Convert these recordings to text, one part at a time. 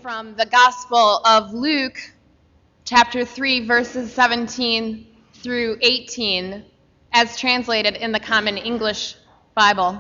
from the Gospel of Luke, chapter 3, verses 17 through 18, as translated in the Common English Bible.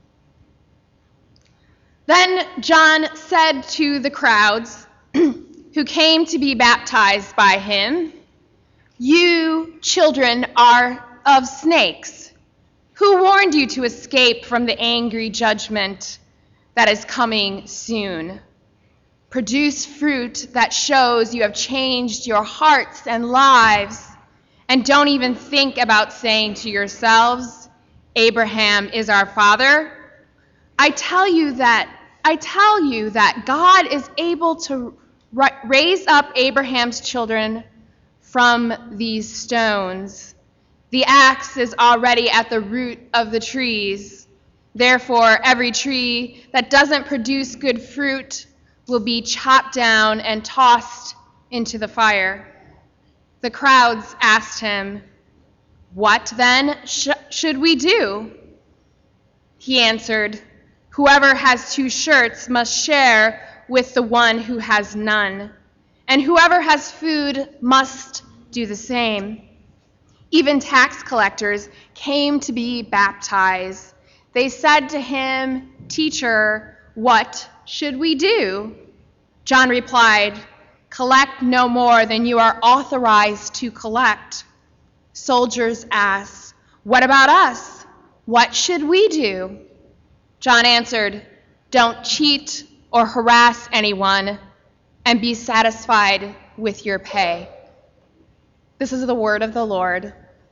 Then John said to the crowds who came to be baptized by him, "You children are of snakes. Who warned you to escape from the angry judgment that is coming soon? Produce fruit that shows you have changed your hearts and lives, and don't even think about saying to yourselves, 'Abraham is our father.' I tell you that God is able to raise up Abraham's children from these stones. The axe is already at the root of the trees. Therefore, every tree that doesn't produce good fruit will be chopped down and tossed into the fire." The crowds asked him, "What then should we do?" He answered, "Whoever has 2 shirts must share with the one who has none, and whoever has food must do the same." Even tax collectors came to be baptized. They said to him, "Teacher, what should we do?" John replied, "Collect no more than you are authorized to collect." Soldiers asked, "What about us? What should we do?" John answered, "Don't cheat or harass anyone, and be satisfied with your pay." This is the word of the Lord.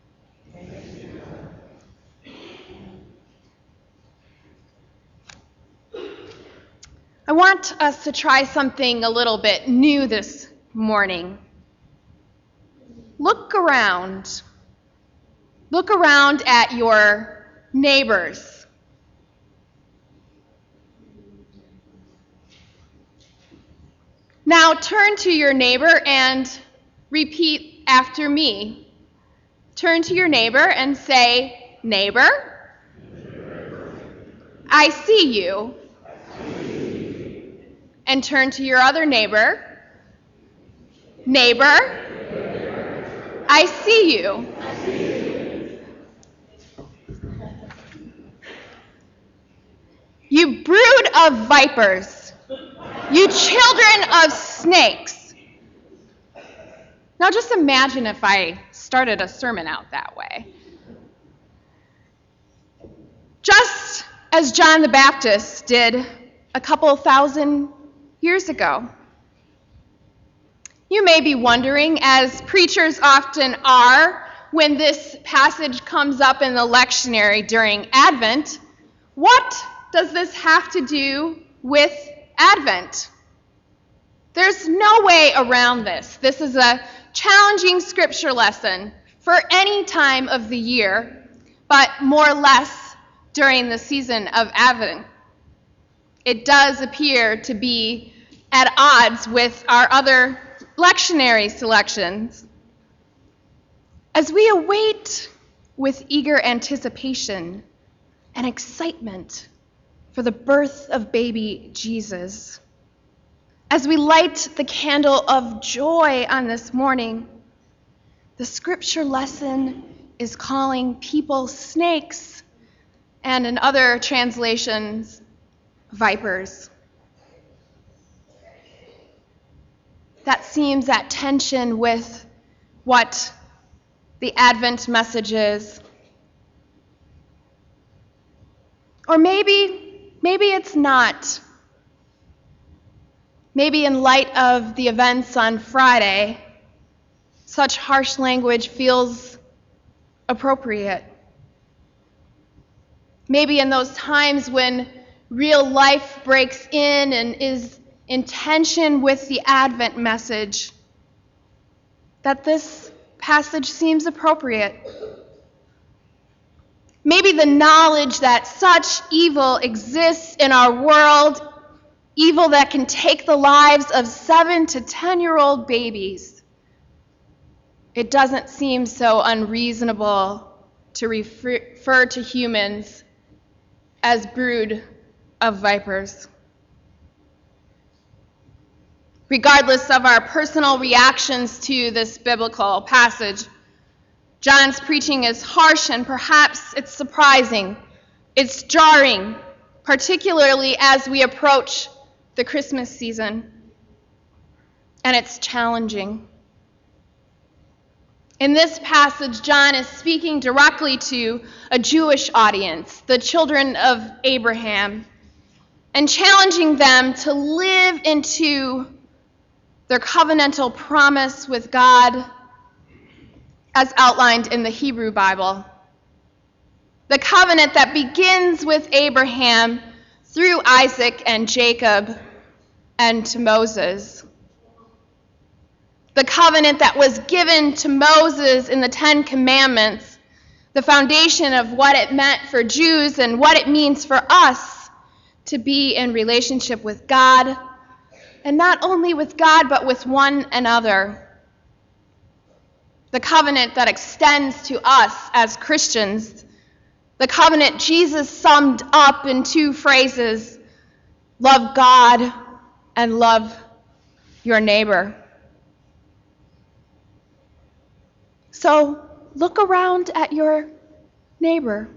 I want us to try something a little bit new this morning. Look around. Look around at your neighbors. Now turn to your neighbor and repeat after me. Turn to your neighbor and say, "Neighbor, I see you." And turn to your other neighbor. "Neighbor, I see you." You brood of vipers, you children of snakes. Now just imagine if I started a sermon out that way. Just as John the Baptist did a couple thousand years ago. You may be wondering, as preachers often are when this passage comes up in the lectionary during Advent, what does this have to do with Advent? There's no way around this. This is a challenging scripture lesson for any time of the year, but more or less during the season of Advent. It does appear to be at odds with our other lectionary selections. As we await with eager anticipation and excitement for the birth of baby Jesus, as we light the candle of joy on this morning, the scripture lesson is calling people snakes, and in other translations, vipers. That seems at tension with what the Advent message is. Or maybe it's not. Maybe in light of the events on Friday, such harsh language feels appropriate. Maybe in those times when real life breaks in and is in tension with the Advent message, that this passage seems appropriate. Maybe the knowledge that such evil exists in our world, evil that can take the lives of 7 to 10-year-old babies, it doesn't seem so unreasonable to refer to humans as brood of vipers. Regardless of our personal reactions to this biblical passage, John's preaching is harsh and perhaps it's surprising. It's jarring, particularly as we approach the Christmas season. And it's challenging. In this passage, John is speaking directly to a Jewish audience, the children of Abraham, and challenging them to live into their covenantal promise with God as outlined in the Hebrew Bible. The covenant that begins with Abraham through Isaac and Jacob and to Moses. The covenant that was given to Moses in the Ten Commandments, the foundation of what it meant for Jews and what it means for us to be in relationship with God, and not only with God, but with one another. The covenant that extends to us as Christians. The covenant Jesus summed up in two phrases: love God and love your neighbor. So look around at your neighbor.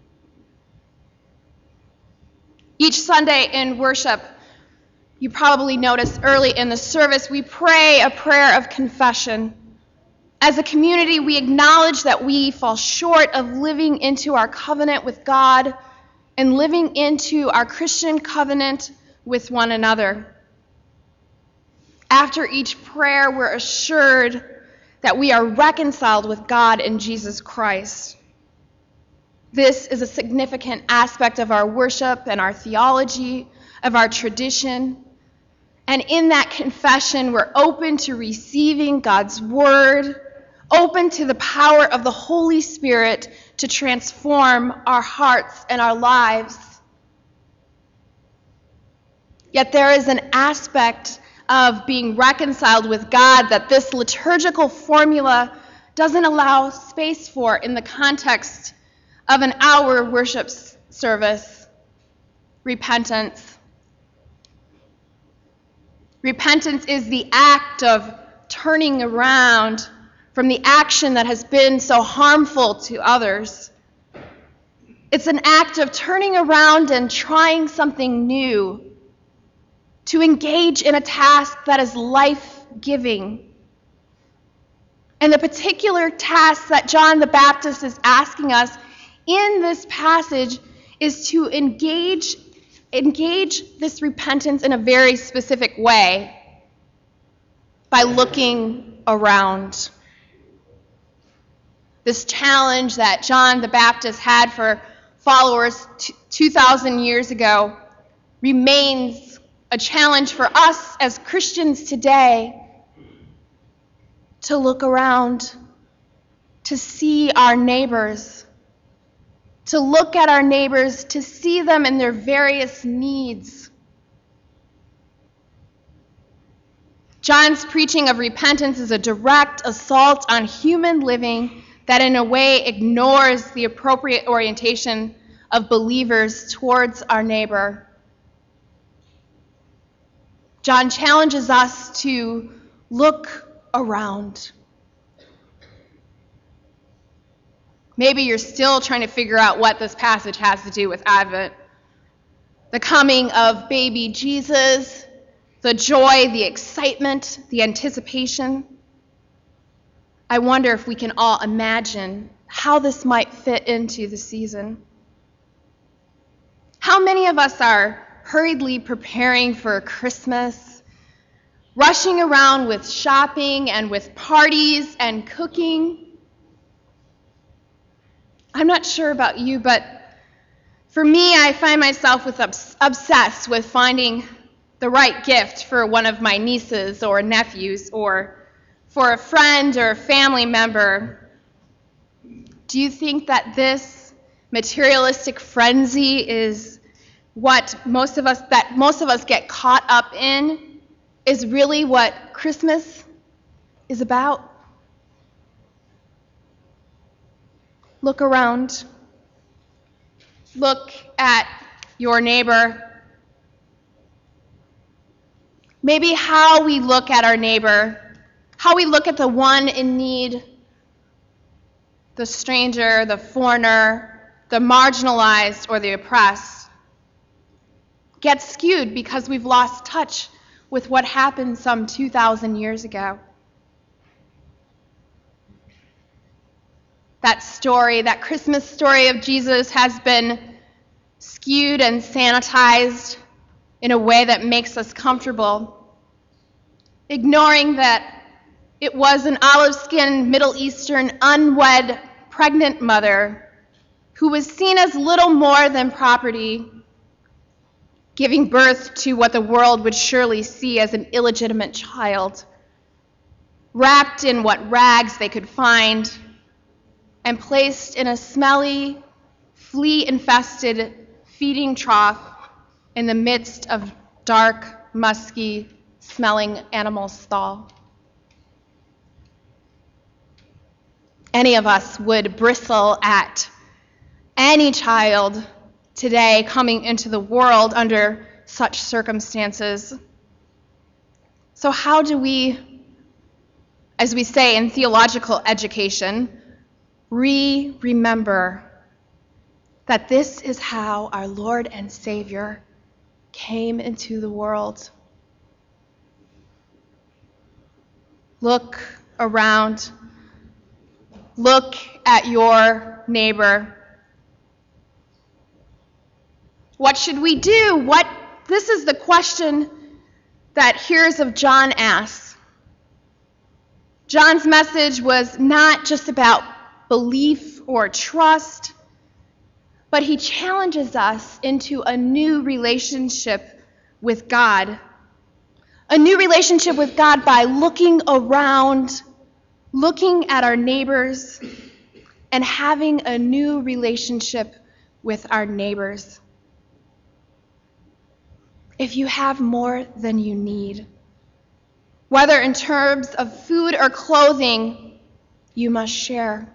Each Sunday in worship, you probably noticed early in the service, we pray a prayer of confession. As a community, we acknowledge that we fall short of living into our covenant with God and living into our Christian covenant with one another. After each prayer, we're assured that we are reconciled with God in Jesus Christ. This is a significant aspect of our worship and our theology, of our tradition. And in that confession, we're open to receiving God's word, open to the power of the Holy Spirit to transform our hearts and our lives. Yet there is an aspect of being reconciled with God that this liturgical formula doesn't allow space for in the context of an hour worship service: repentance. Repentance is the act of turning around from the action that has been so harmful to others. It's an act of turning around and trying something new, to engage in a task that is life-giving. And the particular task that John the Baptist is asking us in this passage is to engage this repentance in a very specific way by looking around. This challenge that John the Baptist had for followers 2,000 years ago remains a challenge for us as Christians today to look around, to see our neighbors, to look at our neighbors, to see them in their various needs. John's preaching of repentance is a direct assault on human living that in a way ignores the appropriate orientation of believers towards our neighbor. John challenges us to look around. Maybe you're still trying to figure out what this passage has to do with Advent. The coming of baby Jesus, the joy, the excitement, the anticipation. I wonder if we can all imagine how this might fit into the season. How many of us are hurriedly preparing for Christmas, rushing around with shopping and with parties and cooking? I'm not sure about you, but for me, I find myself obsessed with finding the right gift for one of my nieces or nephews, or for a friend or a family member. Do you think that this materialistic frenzy is what most of us get caught up in is really what Christmas is about? Look around. Look at your neighbor. Maybe how we look at our neighbor, how we look at the one in need, the stranger, the foreigner, the marginalized, or the oppressed, gets skewed because we've lost touch with what happened some 2,000 years ago. That story, that Christmas story of Jesus, has been skewed and sanitized in a way that makes us comfortable, ignoring that it was an olive-skinned Middle Eastern unwed pregnant mother who was seen as little more than property, giving birth to what the world would surely see as an illegitimate child, wrapped in what rags they could find, and placed in a smelly, flea-infested feeding trough in the midst of dark, musky-smelling animal stall. Any of us would bristle at any child today coming into the world under such circumstances. So how do we, as we say in theological education, remember that this is how our Lord and Savior came into the world? Look around. Look at your neighbor. What should we do? This is the question that Hearers of John asks. John's message was not just about belief or trust, but he challenges us into a new relationship with God. A new relationship with God by looking around, looking at our neighbors, and having a new relationship with our neighbors. If you have more than you need, whether in terms of food or clothing, you must share.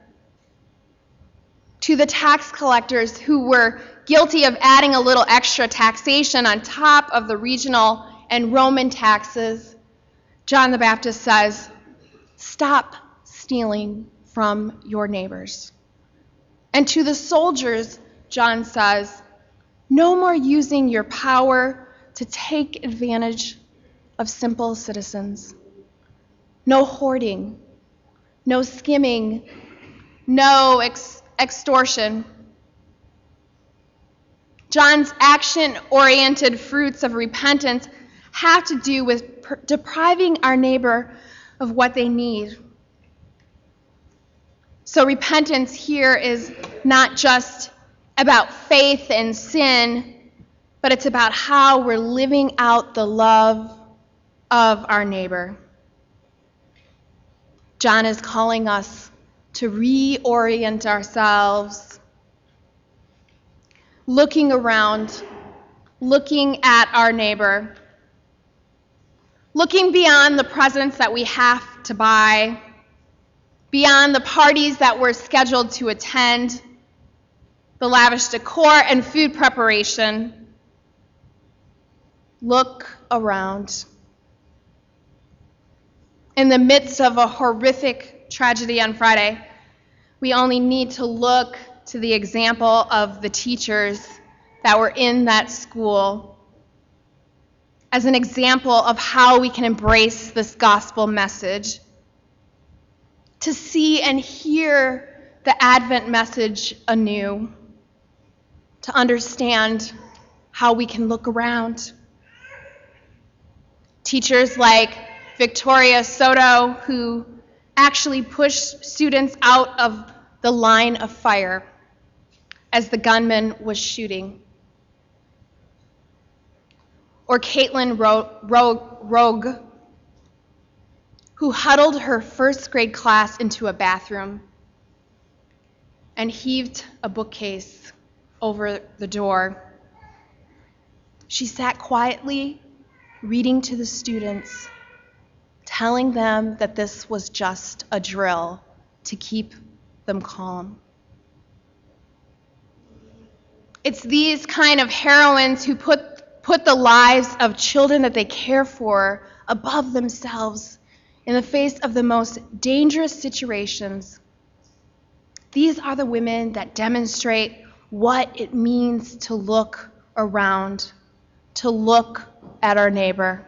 To the tax collectors who were guilty of adding a little extra taxation on top of the regional and Roman taxes, John the Baptist says, stop stealing from your neighbors. And to the soldiers, John says, no more using your power to take advantage of simple citizens. No hoarding, no skimming, no extortion. John's action-oriented fruits of repentance have to do with depriving our neighbor of what they need. So repentance here is not just about faith and sin, but it's about how we're living out the love of our neighbor. John is calling us to reorient ourselves, looking around, looking at our neighbor, looking beyond the presents that we have to buy, beyond the parties that we're scheduled to attend, the lavish decor and food preparation. Look around. In the midst of a horrific tragedy on Friday, we only need to look to the example of the teachers that were in that school as an example of how we can embrace this gospel message, to see and hear the Advent message anew, to understand how we can look around. Teachers like Victoria Soto, who actually pushed students out of the line of fire as the gunman was shooting. Or Caitlin Rogue, who huddled her first grade class into a bathroom and heaved a bookcase over the door. She sat quietly, reading to the students, telling them that this was just a drill to keep them calm. It's these kind of heroines who put put the lives of children that they care for above themselves in the face of the most dangerous situations. These are the women that demonstrate what it means to look around, to look at our neighbor.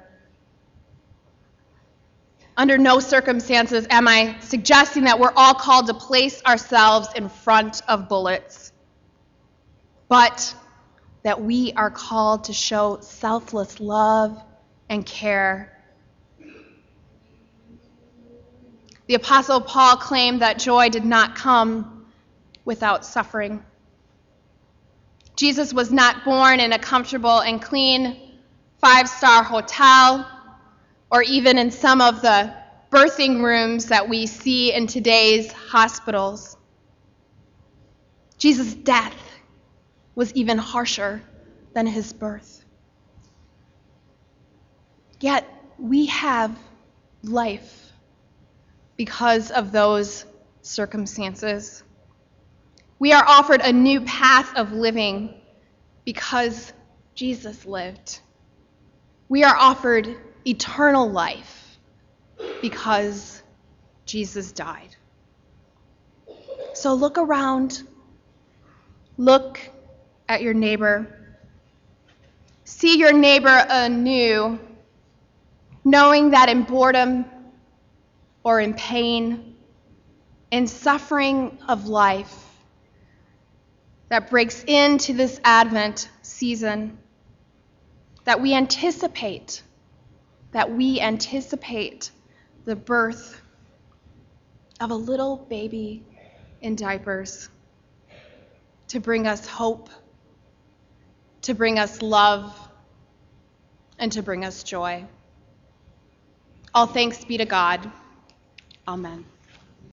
Under no circumstances am I suggesting that we're all called to place ourselves in front of bullets, but that we are called to show selfless love and care. The Apostle Paul claimed that joy did not come without suffering. Jesus was not born in a comfortable and clean 5-star hotel, or even in some of the birthing rooms that we see in today's hospitals. Jesus' death was even harsher than his birth. Yet we have life because of those circumstances. We are offered a new path of living because Jesus lived. We are offered eternal life because Jesus died. So look around. Look at your neighbor. See your neighbor anew, knowing that in boredom or in pain, in suffering of life that breaks into this Advent season, that we anticipate the birth of a little baby in diapers to bring us hope, to bring us love, and to bring us joy. All thanks be to God. Amen.